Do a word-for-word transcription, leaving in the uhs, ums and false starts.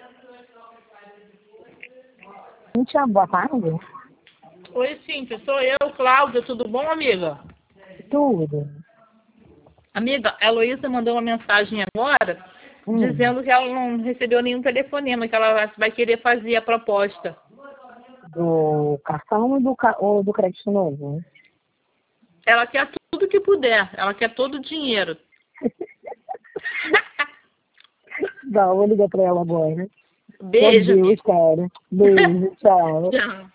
Cíntia, boa tarde. Oi, Cíntia, sou eu, Cláudia, tudo bom, amiga? Tudo. Amiga, a Heloísa mandou uma mensagem agora Hum. dizendo que ela não recebeu nenhum telefonema, que ela vai querer fazer a proposta. Do cartão e do, ca... ou do crédito novo? Ela quer tudo que puder, ela quer todo o dinheiro. Dá, vou ligar pra ela agora. Beijo, Meu Deus, amiga. cara. Beijo, tchau. Tchau.